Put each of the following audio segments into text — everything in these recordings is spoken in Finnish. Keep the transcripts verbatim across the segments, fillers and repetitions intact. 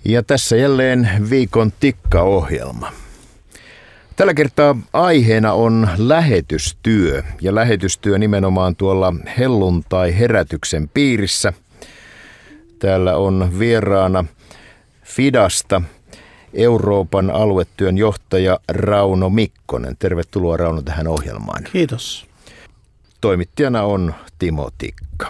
Ja tässä jälleen viikon tikkaohjelma. Tällä kertaa aiheena on lähetystyö ja lähetystyö nimenomaan tuolla helluntai-herätyksen piirissä. Täällä on vieraana Fidasta Euroopan aluetyön johtaja Rauno Mikkonen. Tervetuloa Rauno tähän ohjelmaan. Kiitos. Toimittajana on Timo Tikka.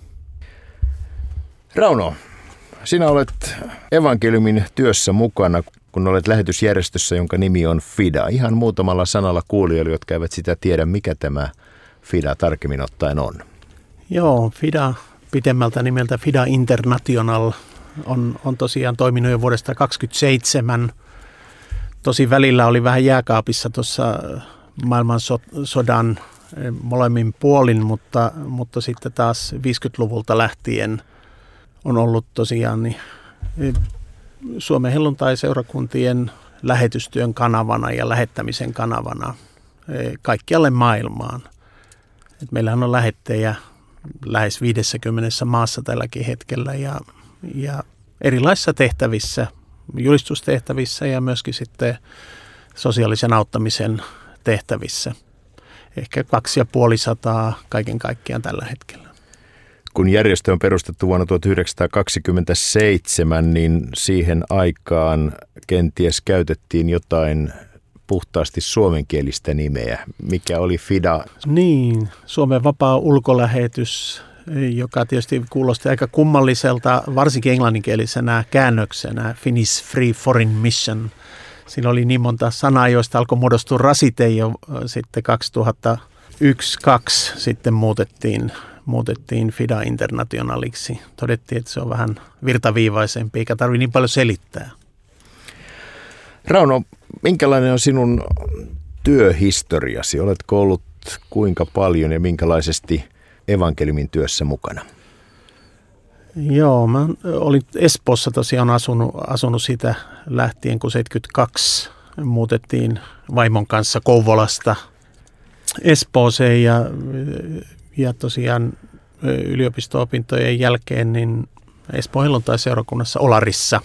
Rauno, sinä olet evankeliumin työssä mukana, kun olet lähetysjärjestössä, jonka nimi on Fida. Ihan muutamalla sanalla kuulijoille, jotka eivät sitä tiedä, mikä tämä Fida tarkemmin ottaen on. Joo, Fida pidemmältä nimeltä Fida International on, on tosiaan toiminut jo vuodesta kaksikymmentäseitsemän. Tosi välillä oli vähän jääkaapissa tuossa maailmansodan molemmin puolin, mutta, mutta sitten taas viisikymmentäluvulta lähtien on ollut tosiaan niin Suomen helluntai-seurakuntien lähetystyön kanavana ja lähettämisen kanavana kaikkialle maailmaan. Et meillähän on lähettejä lähes viidessäkymmenessä maassa tälläkin hetkellä ja, ja erilaisissa tehtävissä, julistustehtävissä ja myöskin sitten sosiaalisen auttamisen tehtävissä. Ehkä kaksi ja puoli sataa kaiken kaikkiaan tällä hetkellä. Kun järjestö on perustettu vuonna tuhatyhdeksänsataakaksikymmentäseitsemän, niin siihen aikaan kenties käytettiin jotain puhtaasti suomenkielistä nimeä. Mikä oli Fida? Niin, Suomen vapaa ulkolähetys, joka tietysti kuulosti aika kummalliselta, varsinkin englanninkielisenä käännöksenä, Finnish Free Foreign Mission. Siinä oli niin monta sanaa, joista alkoi muodostua rasite jo sitten kaksituhattayksi kaksi sitten muutettiin. Muutettiin Fida Internationaliksi. Todettiin, että se on vähän virtaviivaisempi, eikä tarvitse niin paljon selittää. Rauno, minkälainen on sinun työhistoriasi? Oletko ollut kuinka paljon ja minkälaisesti evankeliumin työssä mukana? Joo, mä olin Espoossa tosiaan asunut, asunut siitä lähtien, kun seitsemänkymmentäkaksi muutettiin vaimon kanssa Kouvolasta Espooseen ja Ja tosiaan yliopisto-opintojen jälkeen niin Espoon helluntai-seurakunnassa Olarissa,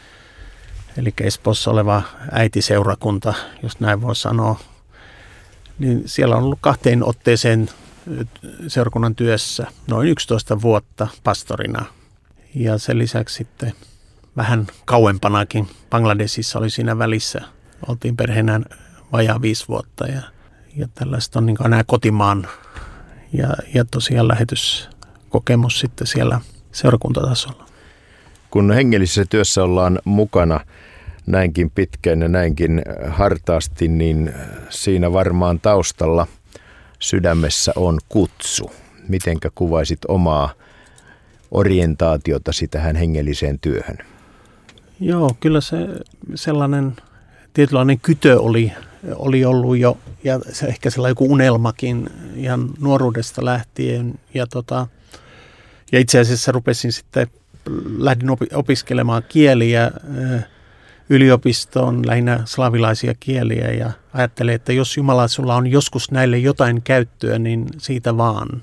eli Espoossa oleva äitiseurakunta, jos näin voi sanoa, niin siellä on ollut kahteen otteeseen seurakunnan työssä noin yksitoista vuotta pastorina. Ja sen lisäksi sitten vähän kauempanakin Bangladesissa oli siinä välissä. Oltiin perheenä vajaa viisi vuotta ja, ja tällaista on niin kuin nämä kotimaan Ja, ja tosiaan lähetyskokemus sitten siellä seurakuntatasolla. Kun hengellisessä työssä ollaan mukana näinkin pitkään ja näinkin hartaasti, niin siinä varmaan taustalla sydämessä on kutsu. Mitenkä kuvaisit omaa orientaatiotasi tähän hengelliseen työhön? Joo, kyllä se sellainen tietynlainen kytö oli, oli ollut jo, ja se ehkä sellainen joku unelmakin ihan nuoruudesta lähtien. Ja, tota, ja itse asiassa rupesin sitten, lähdin opi, opiskelemaan kieliä yliopistoon, lähinnä slavilaisia kieliä, ja ajattelin, että jos Jumala sulla on joskus näille jotain käyttöä, niin siitä vaan.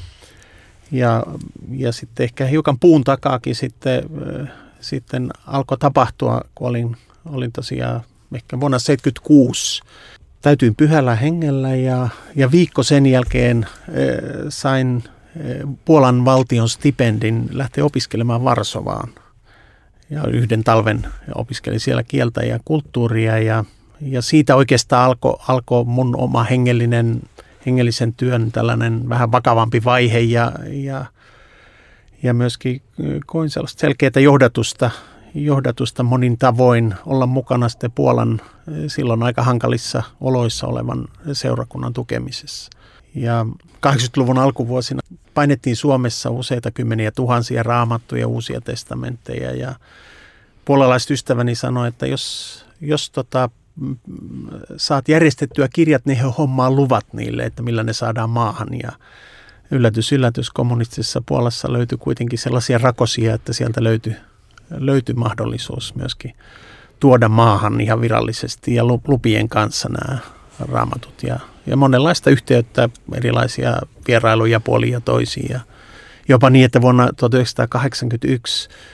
Ja, ja sitten ehkä hiukan puun takaakin sitten, sitten alkoi tapahtua, kun olin, olin tosiaan ehkä vuonna seitsemänkymmentäkuusi täytyin pyhällä hengellä ja, ja viikko sen jälkeen e, sain e, Puolan valtion stipendin lähteä opiskelemaan Varsovaan. Ja yhden talven opiskelin siellä kieltä ja kulttuuria ja, ja siitä oikeastaan alkoi alko mun oma hengellinen, hengellisen työn tällainen vähän vakavampi vaihe ja, ja, ja myöskin koin sellaista selkeää johdatusta johdatusta monin tavoin olla mukana sitten Puolan silloin aika hankalissa oloissa olevan seurakunnan tukemisessa. Ja kahdeksankymmentäluvun alkuvuosina painettiin Suomessa useita kymmeniä tuhansia raamattuja, uusia testamentteja ja puolalaiset ystäväni sanoi, että jos, jos tota, saat järjestettyä kirjat, niin he hommaa luvat niille, että millä ne saadaan maahan. Ja yllätys, yllätys, kommunistisessa Puolassa löytyi kuitenkin sellaisia rakosia, että sieltä löytyi löytyi mahdollisuus myöskin tuoda maahan ihan virallisesti ja lupien kanssa nämä raamatut ja, ja monenlaista yhteyttä, erilaisia vierailuja puolin ja toisiin. Ja jopa niin, että vuonna tuhatyhdeksänsataakahdeksankymmentäyksi,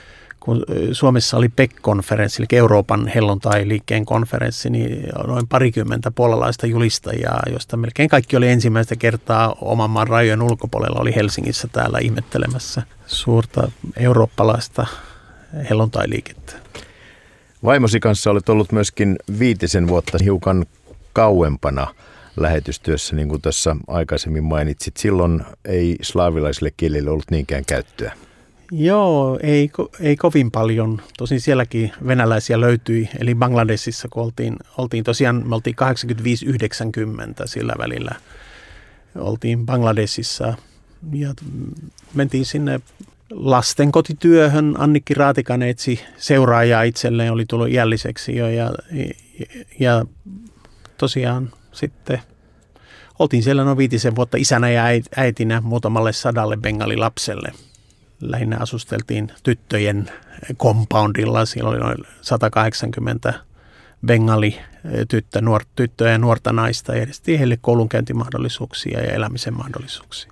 kun Suomessa oli P E C-konferenssi, eli Euroopan helluntai-liikkeen konferenssi, niin noin parikymmentä puolalaista julistajaa, josta melkein kaikki oli ensimmäistä kertaa oman maan rajojen ulkopuolella, oli Helsingissä täällä ihmettelemässä suurta eurooppalaista helluntai-liikettä. Vaimosi kanssa olet ollut myöskin viitisen vuotta hiukan kauempana lähetystyössä, niin kuin tässä aikaisemmin mainitsit. Silloin ei slaavilaisille kielille ollut niinkään käyttöä. Joo, ei, ei kovin paljon. Tosin sielläkin venäläisiä löytyi, eli Bangladesissa, kun oltiin, oltiin tosiaan, me oltiin kahdeksankymmentäviisi yhdeksänkymmentä sillä välillä. Oltiin Bangladesissa ja mentiin sinne lastenkotityöhön. Annikki Raatikainen etsi seuraajaa itselleen, oli tullut iälliseksi jo ja, ja tosiaan sitten oltiin siellä noin viitisen vuotta isänä ja äitinä muutamalle sadalle bengalilapselle. Lähinnä asusteltiin tyttöjen compoundilla. Siellä oli noin sata kahdeksankymmentä bengali tyttö, nuor, tyttöä ja nuorta naista. Ja edestiin heille koulunkäyntimahdollisuuksia ja elämisen mahdollisuuksia.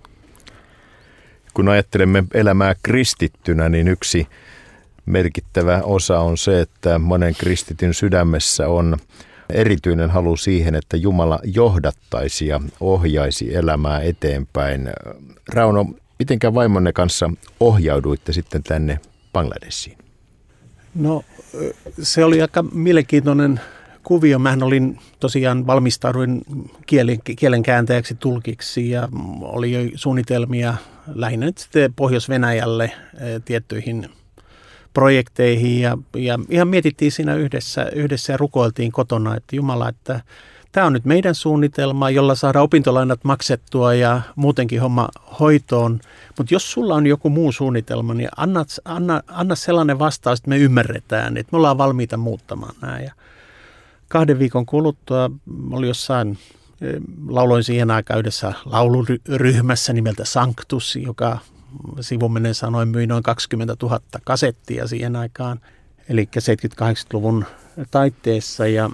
Kun ajattelemme elämää kristittynä, niin yksi merkittävä osa on se, että monen kristityn sydämessä on erityinen halu siihen, että Jumala johdattaisi ja ohjaisi elämää eteenpäin. Rauno, mitenkä vaimonne kanssa ohjauduitte sitten tänne Bangladesiin? No se oli aika mielenkiintoinen kuvio. Mähän olin tosiaan valmistauduin kielen, kielen kääntäjäksi tulkiksi ja oli jo suunnitelmia lähinnä nyt sitten Pohjois-Venäjälle tiettyihin projekteihin ja, ja ihan mietittiin siinä yhdessä, yhdessä ja rukoiltiin kotona, että Jumala, että tämä on nyt meidän suunnitelma, jolla saadaan opintolainat maksettua ja muutenkin homma hoitoon. Mutta jos sulla on joku muu suunnitelma, niin anna, anna, anna sellainen vastaus, että me ymmärretään, että me ollaan valmiita muuttamaan nämä. Ja kahden viikon kuluttua oli jossain, lauloin siihen aikaan yhdessä lauluryhmässä nimeltä Sanctus, joka sivumennen sanoen myi noin kaksikymmentätuhatta kasettia siihen aikaan, eli seitsemänkymmentä-kahdeksankymmentäluvun taitteessa. Ja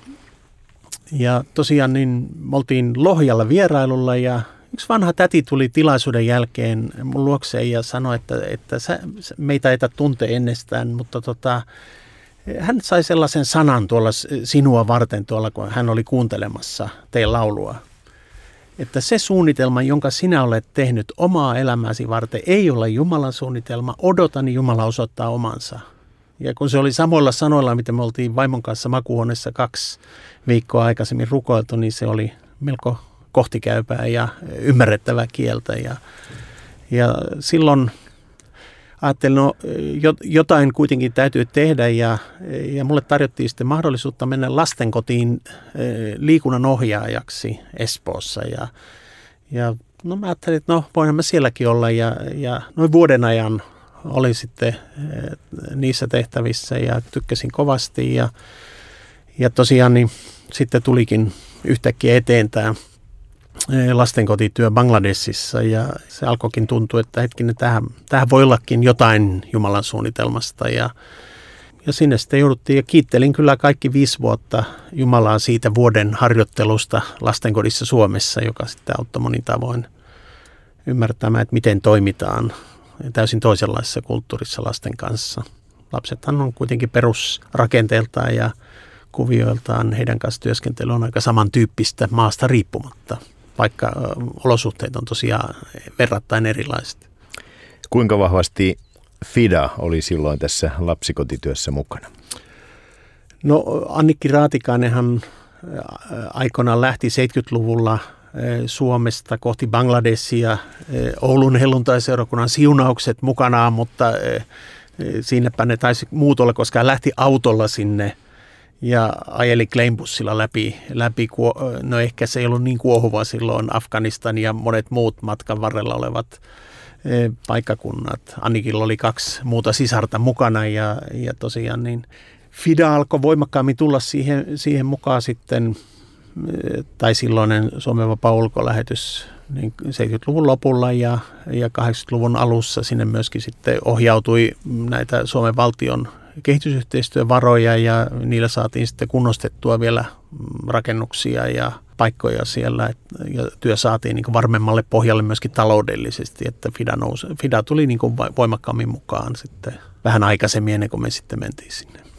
Ja tosiaan niin me oltiin Lohjalla vierailulla ja yksi vanha täti tuli tilaisuuden jälkeen mun luokseen ja sanoi, että, että sä, meitä ei tunte ennestään, mutta tota, hän sai sellaisen sanan tuolla sinua varten tuolla, kun hän oli kuuntelemassa teidän laulua. Että se suunnitelma, jonka sinä olet tehnyt omaa elämääsi varten, ei ole Jumalan suunnitelma, odota, niin Jumala osoittaa omansa. Ja kun se oli samoilla sanoilla, mitä me oltiin vaimon kanssa makuuhuoneessa kaksi viikkoa aikaisemmin rukoiltu, niin se oli melko kohtikäypää ja ymmärrettävää kieltä. Ja, ja silloin ajattelin, no jotain kuitenkin täytyy tehdä ja, ja mulle tarjottiin sitten mahdollisuutta mennä lastenkotiin liikunnan ohjaajaksi Espoossa. Ja, ja no mä ajattelin, että no voinhan mä sielläkin olla ja, ja noin vuoden ajan olin sitten niissä tehtävissä ja tykkäsin kovasti ja, ja tosiaan niin sitten tulikin yhtäkkiä eteen tämä lastenkotityö Bangladesissa ja se alkoikin tuntua, että hetkinen, tähän, tähän voi ollakin jotain Jumalan suunnitelmasta ja, ja sinne sitten jouduttiin ja kiittelin kyllä kaikki viisi vuotta Jumalaa siitä vuoden harjoittelusta lastenkodissa Suomessa, joka sitten auttoi monin tavoin ymmärtämään, että miten toimitaan täysin toisenlaisessa kulttuurissa lasten kanssa. Lapsethan on kuitenkin perusrakenteeltaan ja kuvioiltaan, heidän kanssa työskentely on aika samantyyppistä maasta riippumatta, vaikka olosuhteet on tosiaan verrattain erilaiset. Kuinka vahvasti FIDA oli silloin tässä lapsikotityössä mukana? No Annikki Raatikainenhan aikoinaan lähti seitsemänkymmentäluvulla Suomesta kohti Bangladesia, Oulun helluntaiseurakunnan siunaukset mukanaan, mutta siinäpä ne taisi muut olla, koska hän lähti autolla sinne ja ajeli Kleinbussilla läpi, läpi, no ehkä se ei ollut niin kuohuva silloin Afganistan ja monet muut matkan varrella olevat paikkakunnat. Annikilla oli kaksi muuta sisarta mukana ja, ja tosiaan niin FIDA alkoi voimakkaammin tulla siihen, siihen mukaan sitten, tai silloinen Suomen vapaa ulkolähetys niin seitsemänkymmentäluvun lopulla ja, ja kahdeksankymmentäluvun alussa sinne myöskin sitten ohjautui näitä Suomen valtion kehitysyhteistyövaroja ja niillä saatiin sitten kunnostettua vielä rakennuksia ja paikkoja siellä ja työ saatiin niin kuin varmemmalle pohjalle myöskin taloudellisesti, että FIDA, nousi, FIDA tuli niin kuin voimakkaammin mukaan sitten vähän aikaisemmin ennen kuin me sitten mentiin sinne.